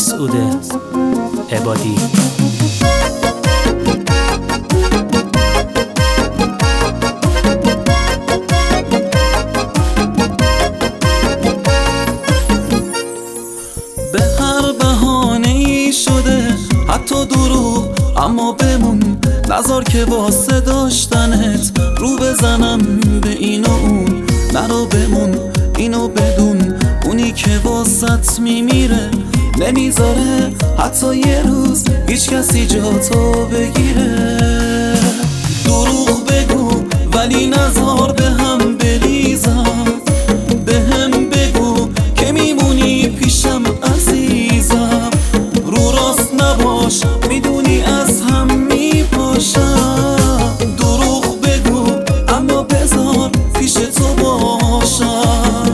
مسعود عبادی. به هر بهانه‌ای شده حتی دروغ، اما بمون نذار که واسه داشتنت رو بزنم به این و اون. نرو بمون اینو بدون، اونی که واسط میمیره نمیذاره حتی یه روز هیچ کسی جاتو بگیره. دروغ بگو ولی نذار به هم بریزم، به هم بگو که میمونی پیشم عزیزم. رو راست نباش میدونی از هم میپاشم. دروغ بگو اما بذار پیش تو باشم.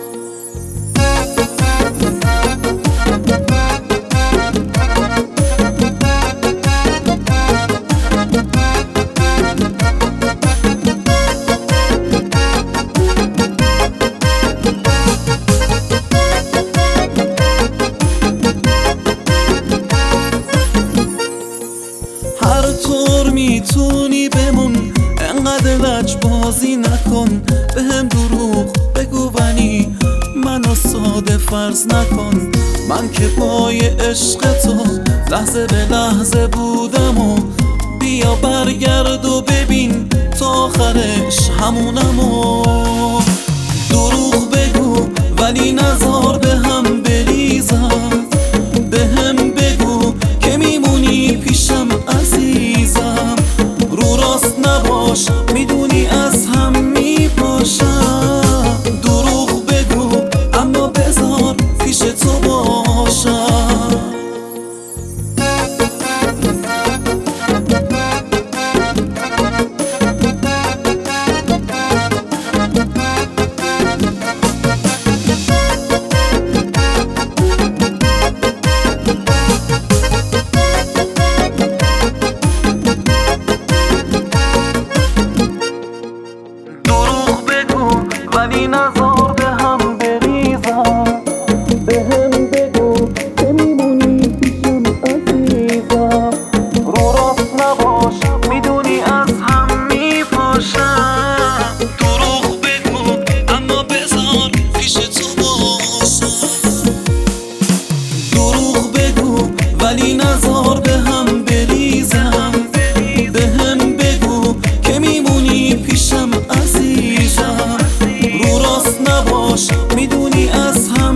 هر طور میتونی بمون، انقدر لج بازی نکن. به هم دروغ بگو ولی منو ساده فرض نکن. من که پای عشق تو لحظه به لحظه بودم و بیا برگرد و ببین تا آخرش همونم و دروغ بگو ولی نذار به هم بریزم. به هم بگو که میمونی پیشم عزیزم. رو راست نباش میدونی از هم میپاشم. دروغ بگو اما بذار پیش تو باشم. ولی نذار به هم بریزم. به هم بگو که میمونی پیشم عزیزم. رو راست نباش میدونی از هم میپاشم. دروغ بگو اما بذار پیش تو باشم. دروغ بگو ولی نذار به هم بریزم. به هم بگو که میمونی پیشم عزیزم. رو راست نباش میدونی از هم